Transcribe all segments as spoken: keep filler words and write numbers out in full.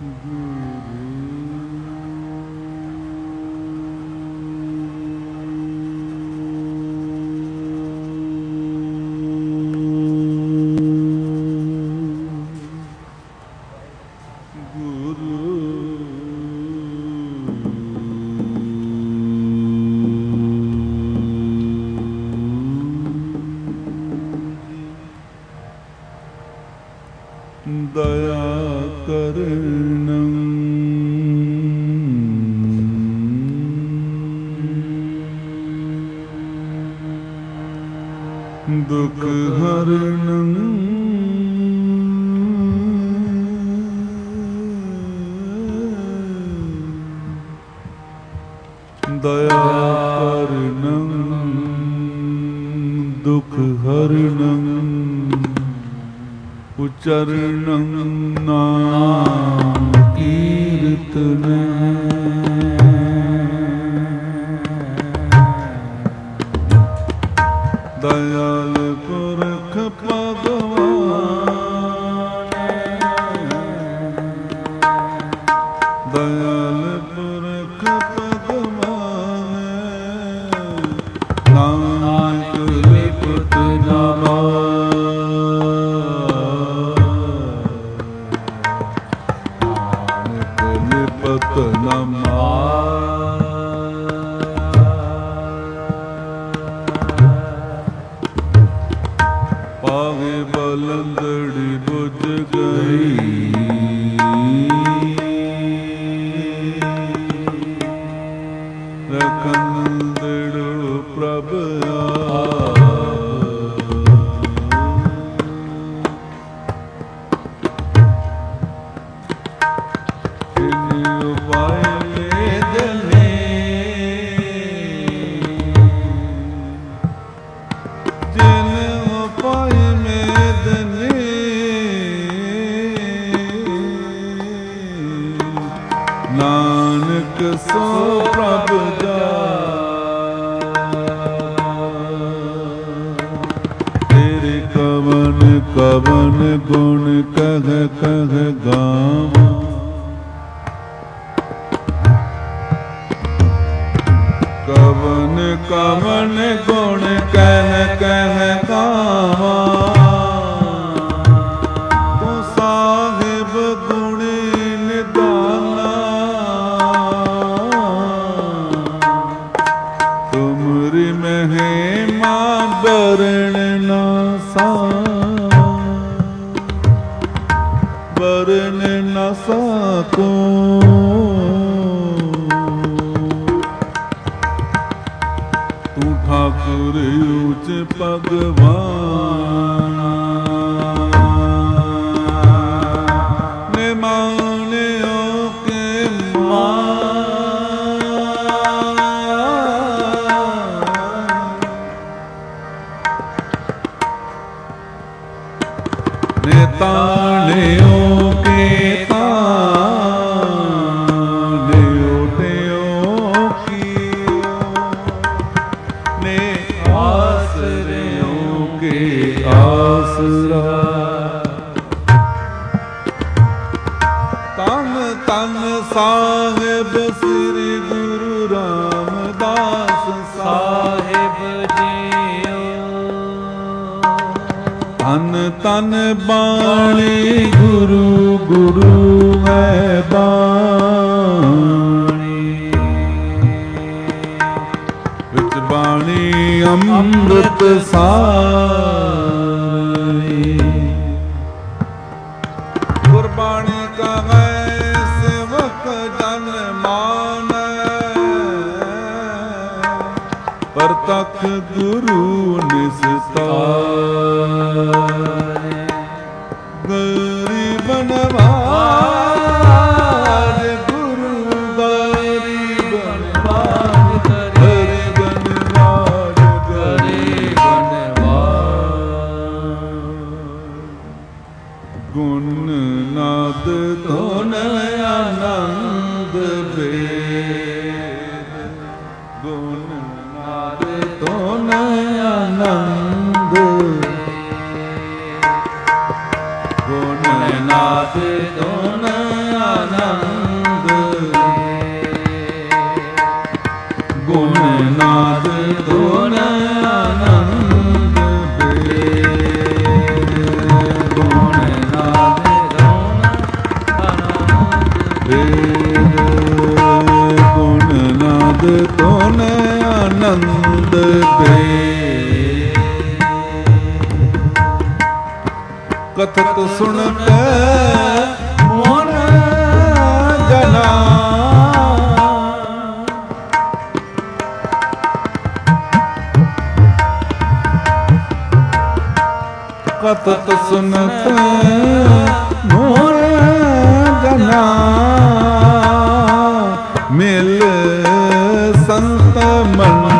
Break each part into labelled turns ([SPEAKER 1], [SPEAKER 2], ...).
[SPEAKER 1] ਦਇਆ ਕਰਨੰ ਦੁਖ ਹਰਨੰ ਦਇਆ ਕਰਨੰ ਦੁਖ ਹਰਨੰ ਉਚਰਨੰ ਨਾਮ ਕੀਰਤਨ ਦਇਆਲ ਪੁਰਖ ਭਗਵਾਨ ਦਇਆਲ ਪੁਰਖ ਭਗਵਾਨ ਨਾਨਕ ਲਿਪਤ ਨਾਮਾ ਪਾਵੇ ਬਲੰਦੜੀ ਬੁਝ ਗਈ ਰਖੰਦੜੋ ਪ੍ਰਭ ਨਾਨਕ ਸੋ ਪ੍ਰਭ ਜਾਣਿ ਤੇਰੇ ਕਵਨ ਕਵਨ ਗੁਣ ਕਹਿ ਕਹਿ ਗਾਵਾਂ ਕਵਨ ਕਵਨ ਗੁਣ ਕਹਿ ਕਹਿ ਗਾਵਾਂ ਤੂੰ ਸਾਹਿਬ ਗੁਣੀ ਨਿਦਾਨਾ ਤੁਮਰੀ ਮਹਿਮਾ ਬਰਨ ਨਾ ਸਾ ਬਰਨ ਨਾ ਸਕੋ ਤੂੰ ਠਾਕੁਰ ਉਚ ਭਗਵਾਨ ਨੇ ਮਾਨਿਓ ਕੇ ਮਾਨ ਨੇ ਤਾਣਿਓ ਕੇ ਤਾਣਿਓ ਤਿਓ ਕੀਓ ਨੇ ਆਸਰਿਓ ਕੇ ਆਸਰਾ ਤਨ ਤਨ ਸਾਹਿਬ ਸ੍ਰੀ ਗੁਰੂ ਰਾਮਦਾਸ ਸਾਹਿਬ ਜੀਓ ਤਨ ਤਨ ਬਾਣੀ ਗੁਰੂ ਗੁਰੂ ਹੈ ਬਾਣੀ ਵਿੱਚ ਬਾਣੀ ਅੰਮ੍ਰਿਤ ਸਾਰੀ ਗੁਰਬਾਣੀ ਕਹੈ ਸੇਵਕ ਜਨ ਮਾਨੈ ਪ੍ਰਤਖ ਗੁਰੂ ਨਿਸਤਾਰੇ ਗਰੀਬ ਨਵਾਜ ਗੁਰੂ ਗਰੀਬ ਨਵਾਜ ਗਰੀਬ ਨਵਾਜ ਗਰੀਬ ਨਵਾਜ ਗੁਣ ਨਾਦ ਧੁਨ ਆਨੰਦ ਵੇਦ ਗੁਣ ਨਾਦ ਧੁਨ ਆਨੰਦ ਕਥਤ ਸੁਣਤੇ ਮੋਨ ਜਨਾ ਕਥਤ ਸੁਣਤੇ ਮੋਨ ਜਨਾ ਮਿਲ ਸੰਤ ਮਨ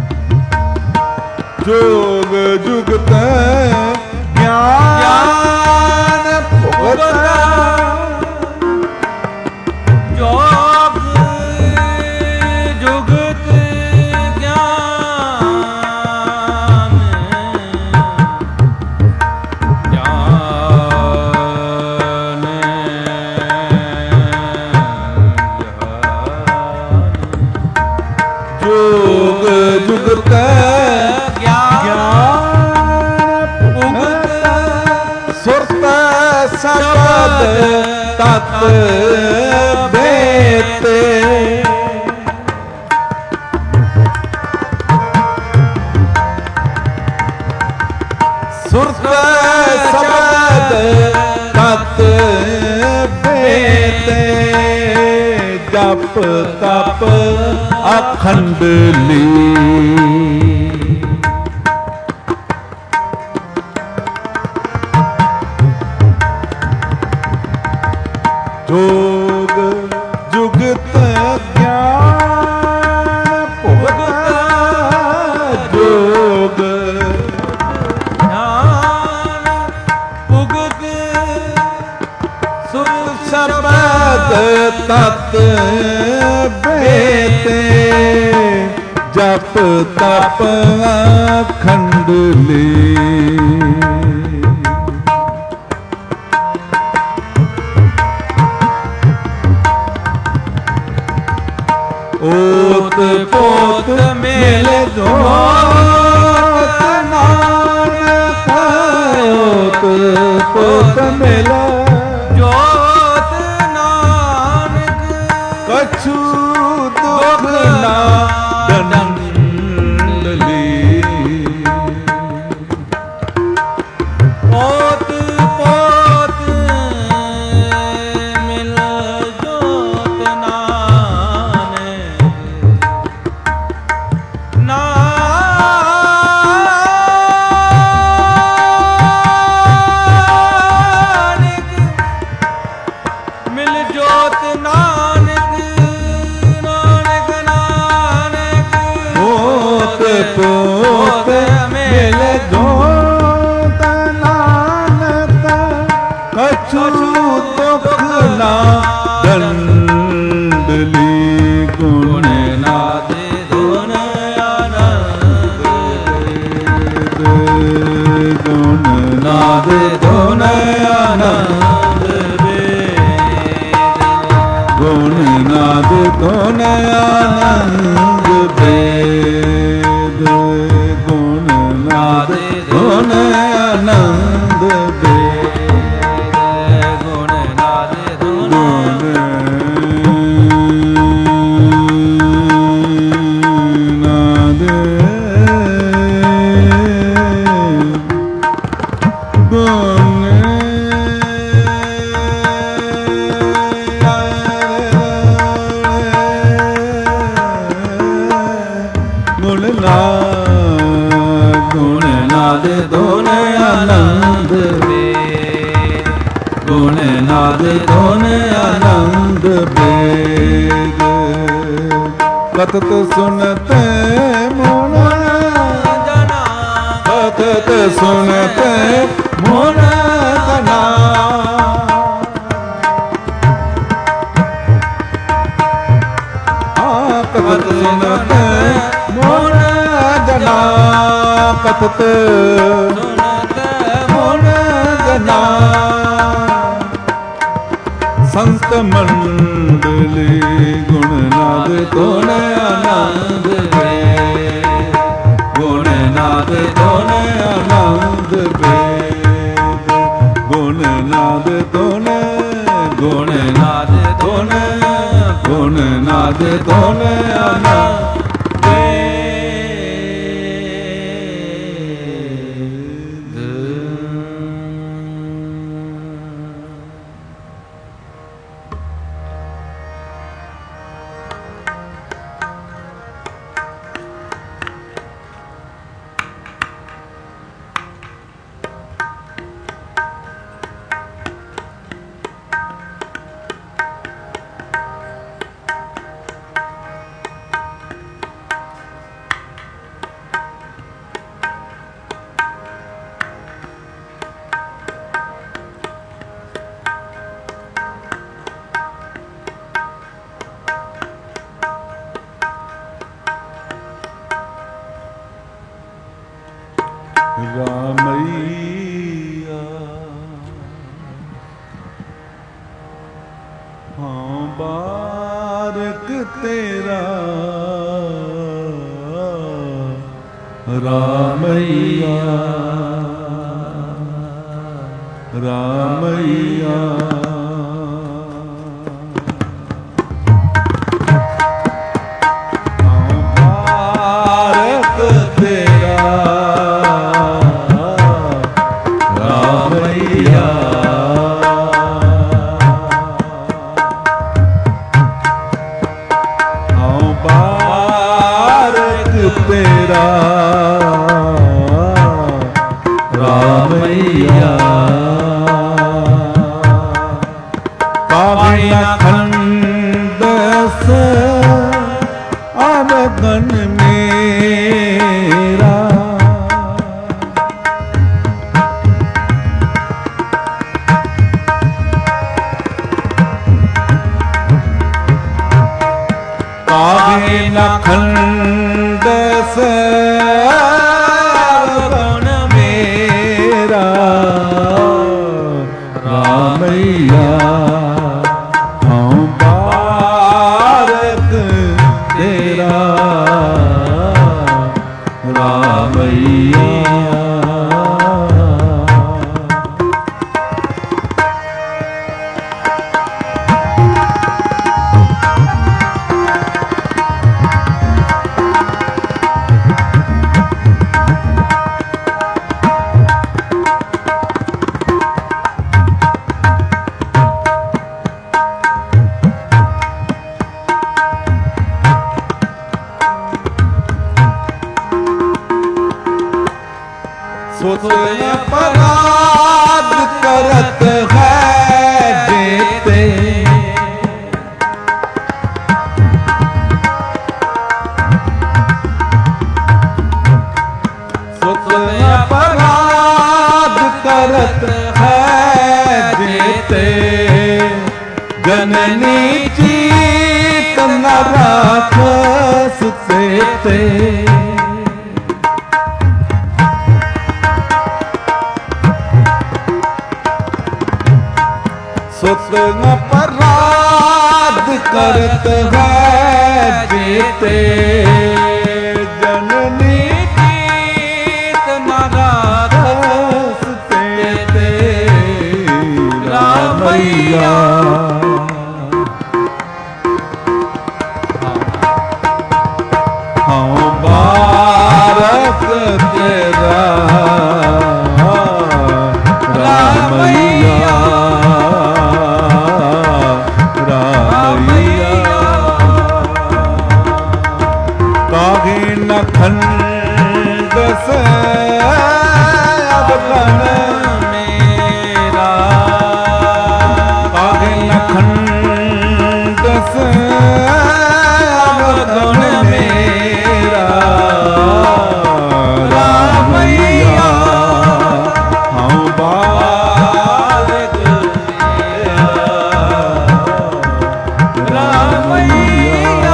[SPEAKER 1] ਜੋਗ ਜੁਗਤ ਗਿਆਨ ਤਤ ਬੇਤੇ ਸੁਰਤ ਸਬਦ ਤਤ ਬੇਤੇ ਜਪ ਤਪ ਅਖੰਡ ਲੀ ਜੋਗ ਜੁਗਤ ਗਿਆਨ ਭੁਗਤ ਜੋਗ ਗਿਆਨ ਭੁਗਤ ਸੁਰ ਸ਼ਬਦ ਤਤ ਬੇਤੇ ਜਪ ਤਪ ਅਖੰਡ ਲੀ ਓਤ ਪੋਤ ਮਿਲ ਜੋਤ ਨਾਨਕ ਓਤ ਪੋਤ ਮਿਲ ਜੋਤ ਨਾਨਕ ਕਛੂ ਦੁਖ ਨਾ ਦੰਡਲੀ ਓਤ ਪੋਤ ਮਿਲ ਜੋਤ ਪੋਤ ਮਿਲ ਜੋਤ ਨਾਨਕ ਕਛੂ ਦੁਖ ਨਾ ਦੰਡਲੀ ਗੁਣ ਨਾਦੇ ਧੁਨ ਆਨੰਦ ਗੁਣ ਨਾਦੇ ਧੁਨ ਆਨੰਦ ਗੁਣ ਨਾਦੇ ਧੁਨ ਆਨੰਦ ਬੇਦ ਗੁਣ ਨਾਦ ਧੁਨ ਆਨੰਦ ਬੇਦ ਗੁਣ ਨਾਦ ਧੁਨ ਨਾਦ ਗੁਣ ਗੁਣ ਲਾ ਗੁਣ ਨਾਦ ਧੁਨ ਆਨੰਦ ਬੇਦ ਗੁਣ ਨਾਦ ਧੁਨ ਆਨੰਦ ਬੇਦ ਕਤਤ ਸੁਨਤ ਮੋਨ ਜਨਾ ਕਤਤ ਸੁਨਤ ਮੋਨ ਜਨਾ ਕਤਤ ਸੁਨਤ ਮੋਨ ਜਨਾ ਕਤਤ ਸੁਨਤ ਮੋਨ ਜਨਾ ਸੰਤ ਮੰਡਲੀ ਗੁਣ ਨਾਦ ਧੁਨ ਆਨੰਦ ਬੇਦ ਗੁਣ ਨਾਦ ਧੁਨ ਆਨੰਦ ਬੇਦ ਗੁਣ ਨਾਦ ਧੁਨ ਗੁਣ ਨਾਦ ਧੁਨ ਗੁਣ ਨਾਦ ਧੁਨ ਆਨੰਦ ਰਾਮਈਆ ਹਾਂ ਬਾਰਕ ਤੇਰਾ ਰਾਮਈਆ ਰਾਮਈਆ रामैया काहे खंड से अवगन मेरा काहे खंड से अवगन मेरा रामैया अपराध करत है जेते सुत अपराध करत है जेते जननी चीत न राखस सेते सुत अपराध करत है जेते जननी चीत न राखस सेते रामैया हाँ बारक तेरा रामैया खंड से अवगन मेरा काहे खंड से अवगन मेरा रामैया हाँ बालक रामैया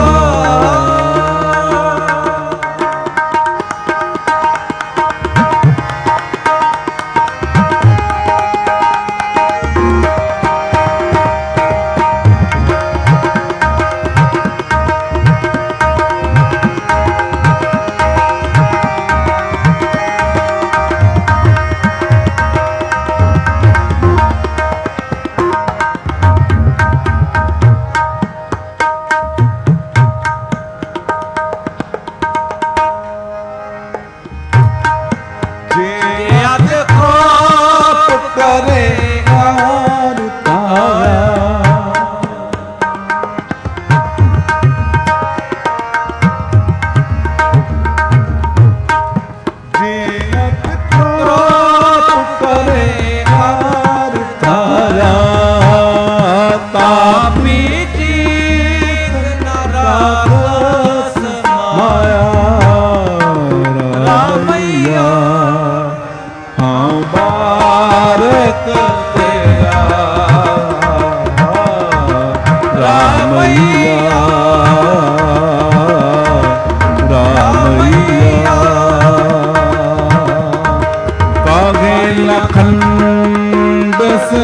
[SPEAKER 1] खंड से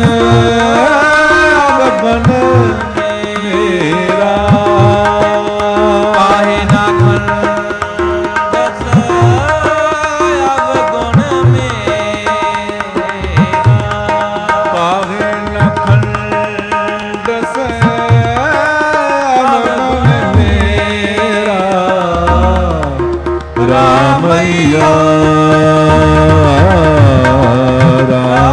[SPEAKER 1] अवगन मेरा काहे ना खंड से अवगन मेरा काहे ना खंड से अवगन मेरा रामैया राम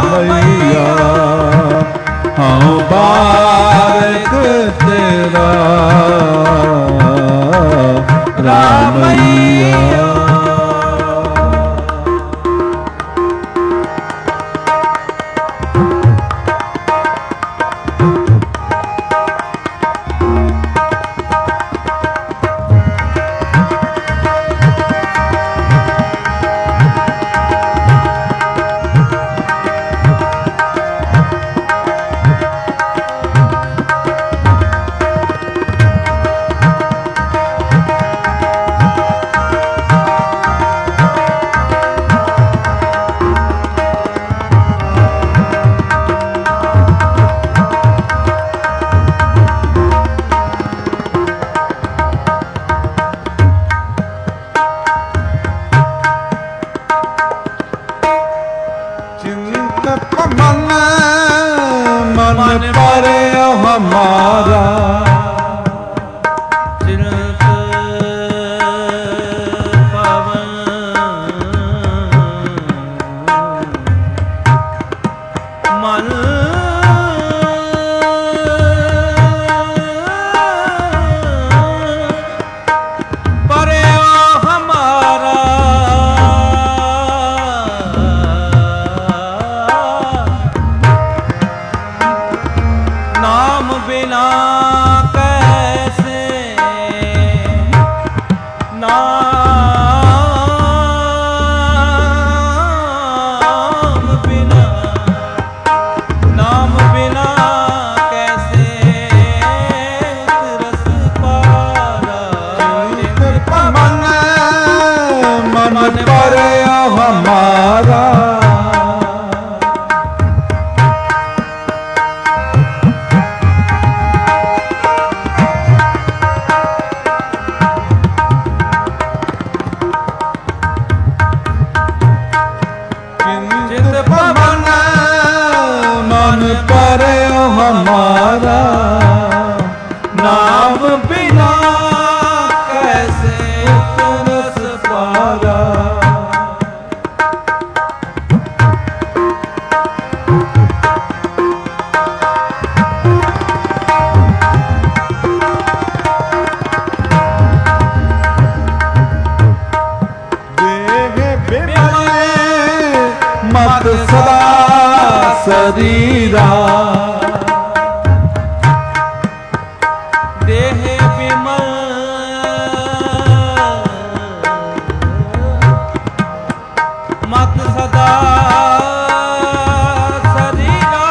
[SPEAKER 1] मन मन पर हमारा
[SPEAKER 2] चिंत पवन मन परे हमारा नाम बिना कैसे नाम बिना नाम बिना कैसे रस पारा
[SPEAKER 1] मन मन पर हमारा
[SPEAKER 2] चित पवन
[SPEAKER 1] मन पर हमारा
[SPEAKER 2] नाम बिना कैसे
[SPEAKER 1] रस पारा मत सदा शरीरा
[SPEAKER 2] देह विमल मत सदा शरीरा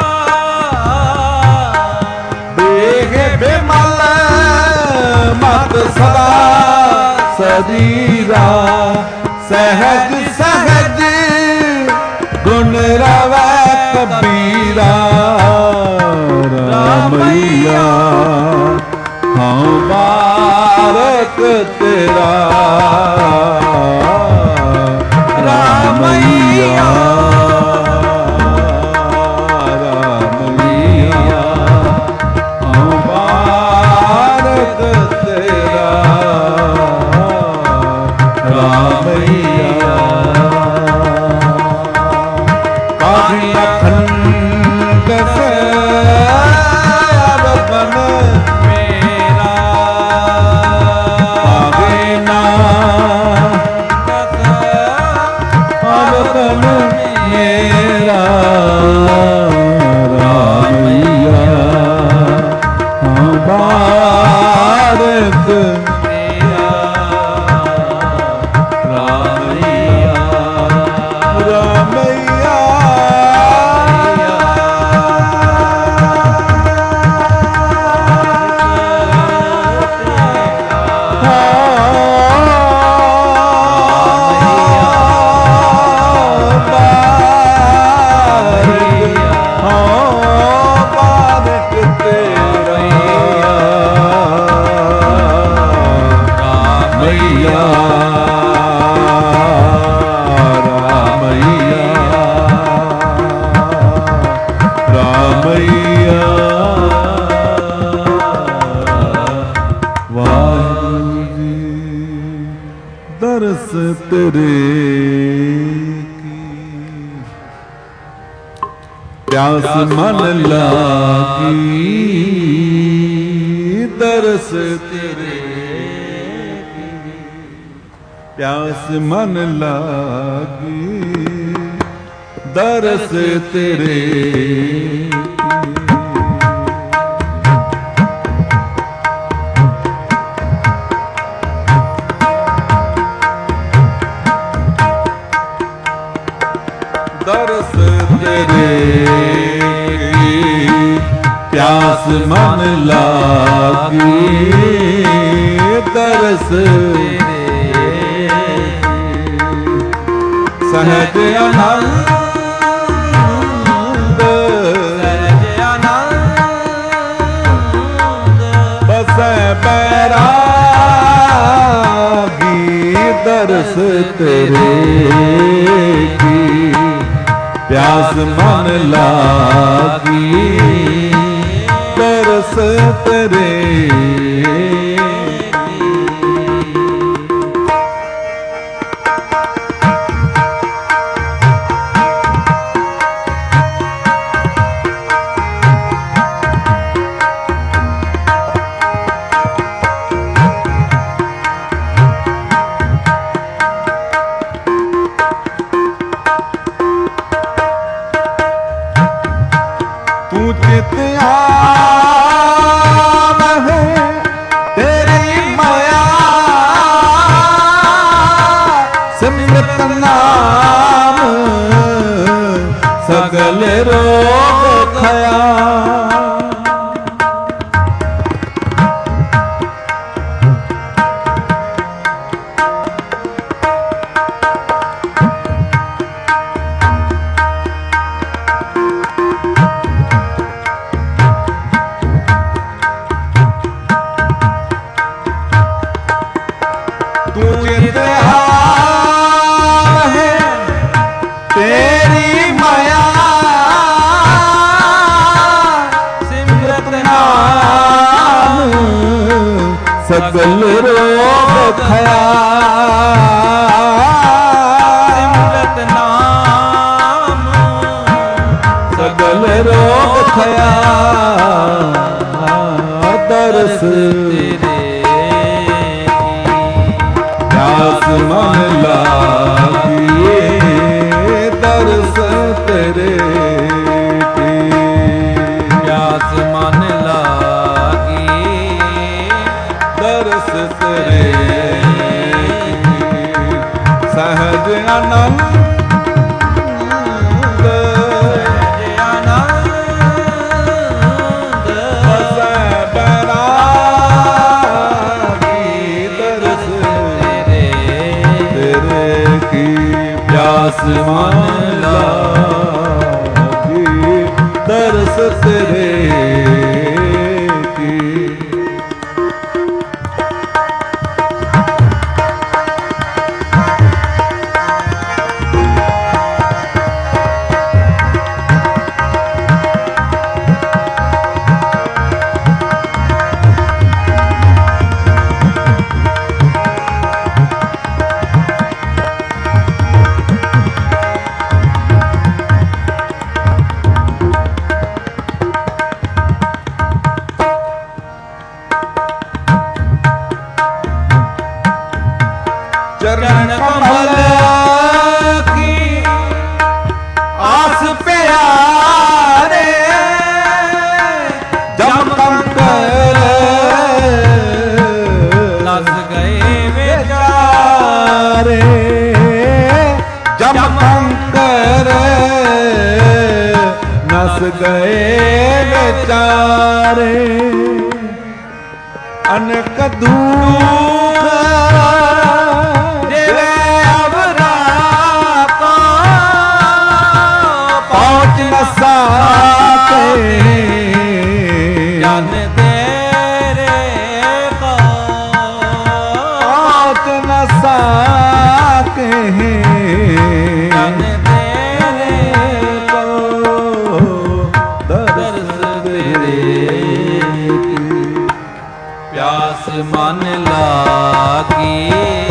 [SPEAKER 1] देह विमल मत सदा शरीरा सहज सहज गुण रवै कबीरा रामैया हाँ बारक तेरा रामैया रामैया हाँ बारक तेरा रामैया अखंड से बन
[SPEAKER 2] मेरा
[SPEAKER 1] आगे ना अब तन मेरा रामैया हाँ भारत
[SPEAKER 2] तेरा
[SPEAKER 1] रामैया रामैया दरस तेरे की प्यास मन लागी दरस तेरे की प्यास मन लागी दरस तेरे की दरस तेरे प्यास मन लागी दरस सहज आनंद
[SPEAKER 2] सहज आनंद
[SPEAKER 1] बसै बैरागी दरस तेरे की प्यास प्यास मन लागी तरस तेरे सगल रोग खया तू चित है तेरी माया सिमरत नाम सगल रोग खया सिमरत नाम सगल रोग खया दरस प्यास मन लागिए दरस तेरे की
[SPEAKER 2] प्यास मन लागी
[SPEAKER 1] दरस तेरे की सहज आनंद प्यास मन लागी दरस तेरे की चरण कमल की आस प्यारे जम कंकर
[SPEAKER 2] नस गए बेचारे
[SPEAKER 1] जम कंकर नस गए बेचारे अनेक दुख
[SPEAKER 2] जन तेरे को
[SPEAKER 1] पहुँच न सके
[SPEAKER 2] जन तेरे को
[SPEAKER 1] दरस तेरे की
[SPEAKER 2] प्यास मन लागी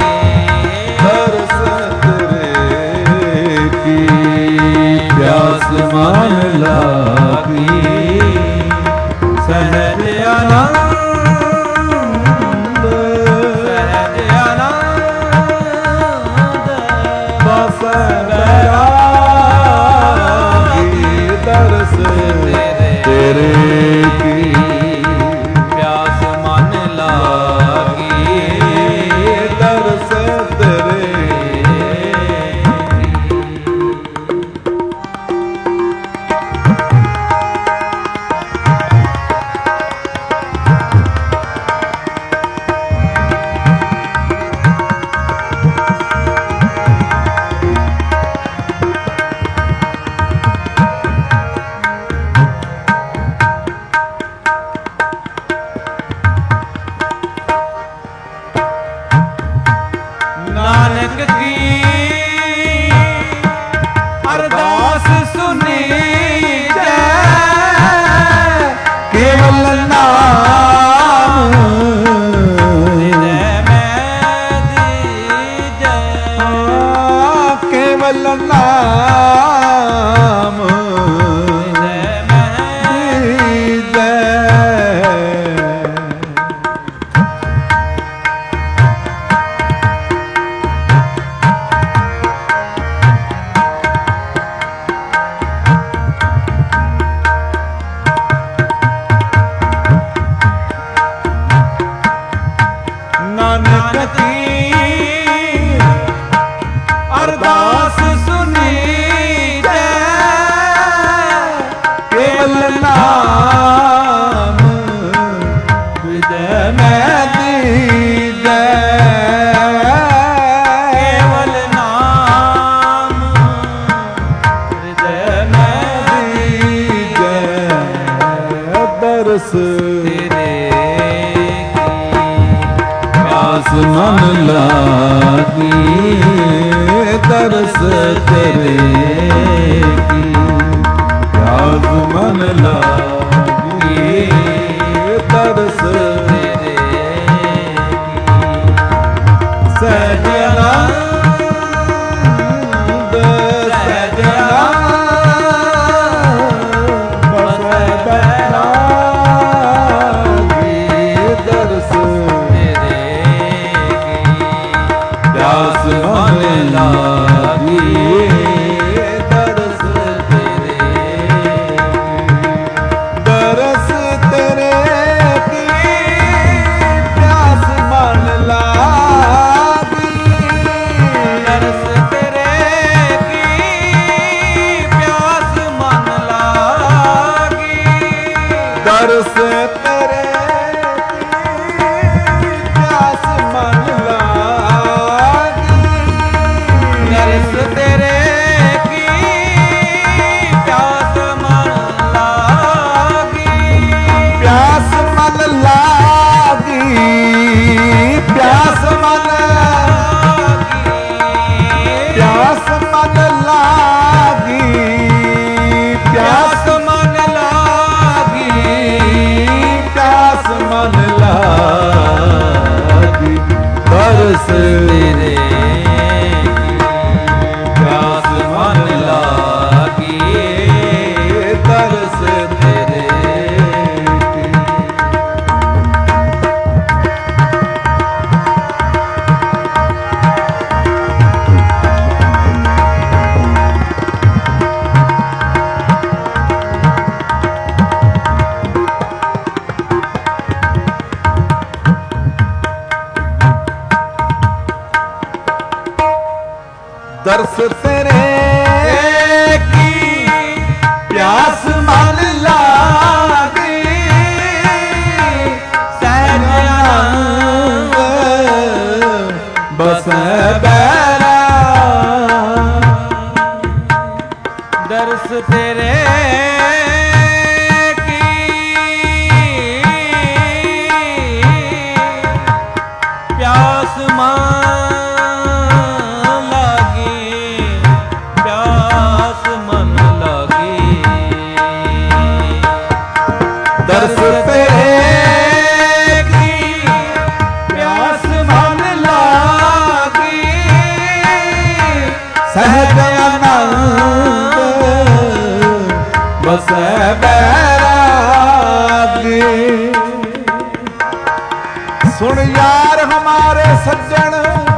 [SPEAKER 1] दरस तेरे की प्यास मन लागी
[SPEAKER 2] सहज आनंद सहज आनंद
[SPEAKER 1] बस गया दरस तेरे की
[SPEAKER 2] प्यास मन लागी
[SPEAKER 1] दरस तेरे ਨਾਮ ਦੀਜੈ। ਨਾਨਕ ਕੀ
[SPEAKER 2] ਅਰਦਾਸ ਸੁਨੀਜੈ,
[SPEAKER 1] ਕੇਵਲ ਨਾਮ ਵਿਜੈ ਮੈਂ ਦੀਜੈ।
[SPEAKER 2] ਕੇਵਲ ਨਾਮ ਹਿਰਦੈ ਮੈਂ
[SPEAKER 1] ਦੀਜੈ। ਦਰਸ
[SPEAKER 2] ਤੇਰੇ
[SPEAKER 1] ਪਿਆਸ ਮਨ ਲਾਗੀ, ਦਰਸ ਤੇਰੇ ਕੀ ਪਿਆਸ ਮਨ ਲਾਗੀ, ਦਰਸ
[SPEAKER 2] ਤੇਰੇ
[SPEAKER 1] ਸਹਿਜ ਆਨੰਦ ਸਹਿਜ ਆਨੰਦ ਬਸੈ ਬੈਰਾਗੀ, ਦਰਸ
[SPEAKER 2] ਤੇਰੇ
[SPEAKER 1] ਪਿਆਸ ਮਨ ਲਾਗੀ, ਦਰਸ
[SPEAKER 2] ਤੇਰੇ
[SPEAKER 1] ਦਰਸ ਤੇਰੇ ਕੀ ਪਿਆਸ ਮਨ ਲਾਗੀ,
[SPEAKER 2] ਦਰਸ ਤੇਰੇ ਕੀ ਪਿਆਸ ਮਨ ਲਾਗੀ,
[SPEAKER 1] ਦਰਸ ਤੇਰੇ ਕੀ ਪਿਆਸ ਮਨ ਲਾਗੀ,
[SPEAKER 2] ਦਰਸ ਤੇਰੇ ਕੀ ਪਿਆਸ ਮਨ ਲਾਗੀ,
[SPEAKER 1] ਪਿਆਸ ਮਨ ਲਾਗੀ, ਪਿਆਸ ਮਨ ਪਿਆਸ ਮਨ ਲਾਗੀ, ਪਿਆਸ
[SPEAKER 2] ਪਿਆਸ ਮਨ ਲਾਗੀ,
[SPEAKER 1] ਪਿਆਸ ਮਨ ਲਾਗੀ, ਦਰਸ
[SPEAKER 2] ਤੇਰੇ ਪਿਆਸ ਮਨ ਲਾਗੀ,
[SPEAKER 1] ਦਰਸ
[SPEAKER 2] ਤੇਰੇ
[SPEAKER 1] ਦਰਸ ਤੇਰੇ ਕੀ ਪਿਆਸ ਮਨ ਲਾਗੀ,
[SPEAKER 2] ਸਹਿਜ ਆਨੰਦ
[SPEAKER 1] ਬਸੈ ਬੈਰਾ
[SPEAKER 2] ਦਰਸ ਤੇਰੇ ਕੀ ਪਿਆਸ ਮਨ ਲਾਗੀ, ਪਿਆਸ ਮਨ ਲਾਗੀ,
[SPEAKER 1] ਦਰਸ ਤੇਰੇ ਕੀ ਪਿਆਸ ਮਨ ਲਾਗੀ, ਸਹਿਜ ਆਨੰਦ ਬਸੈ ਬੈਰਾਗੀ। ਸੁਣ ਯਾਰ ਹਮਾਰੇ ਸੱਜਣ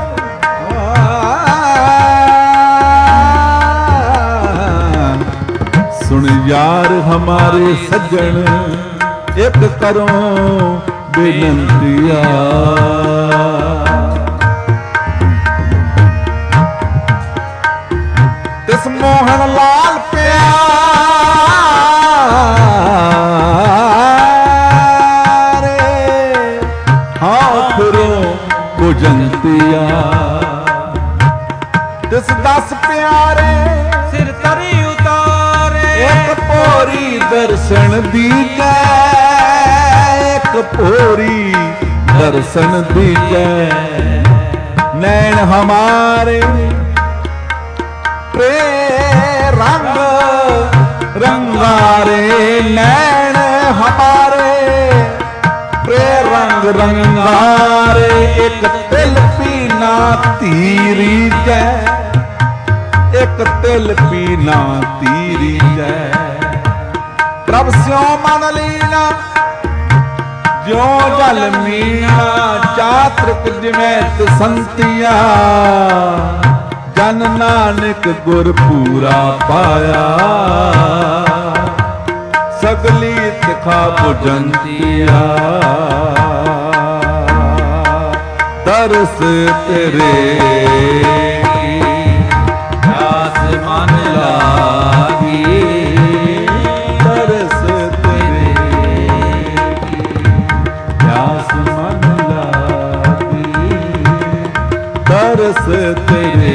[SPEAKER 1] ਸੁਣ ਯਾਰ ਹਮਾਰੇ ਸੱਜਣ ਇੱਕ ਕਰੋ ਬੇਨੰਤੀਆ, ਤਿਸ ਮੋਹਨ ਲਾਲ ਪਿਆਰੇ ਹਾਂ ਫਿਰੋ ਕੁਜੰਤੀਆ, ਤਿਸ ਦਸ ਪਿਆਰੇ
[SPEAKER 2] ਸਿਰ ਤਰੀ ਉਤਾਰੇ,
[SPEAKER 1] ਇੱਕ ਭੋਰੀ ਦਰਸ਼ਨ ਦੀਜੈ, ਇੱਕ ਭੋਰੀ ਦਰਸ਼ਨ ਦੀਜੈ। ਨੈਣ ਹਮਾਰੇ ਪ੍ਰੇ ਰੰਗ ਰੰਗਾਰੇ, ਨੈਣ ਹਮਾਰੇ ਪ੍ਰੇ ਰੰਗ ਰੰਗਾਰੇ, ਇੱਕ ਤਿਲ ਪੀਨਾ ਧੀਰੀ ਜੈ, ਇੱਕ ਤਿਲ ਪੀਨਾ ਤੀਰੀ ਜੈ। ਪ੍ਰਭ ਸਿਉ ਮਨ ਲੀਨਾ ਜਿਉ ਜਲ ਮੀਣਾ, ਚਾਤ੍ਰਿਕ ਜਿਵੇਂ ਤਸੰਤੀਆ, ਜਨ ਨਾਨਕ ਗੁਰ ਪੂਰਾ ਪਾਇਆ। ਸਗਲੀ ਤਿਖਾ ਬੁਝੰਤੀਆ, ਤਰਸ ਤੇਰੇ ਕੀ
[SPEAKER 2] ਪਿਆਸ ਮਨ ਲਾਗੀ।
[SPEAKER 1] ਤਰਸ ਤੇਰੇ ਕੀ ਪਿਆਸ ਮਨ ਲਾਗੀ। ਤਰਸ ਤੇਰੇ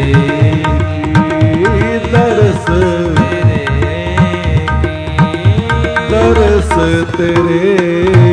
[SPEAKER 1] ਕੀ ਤਰਸ ਤਰਸ ਤੇਰੇ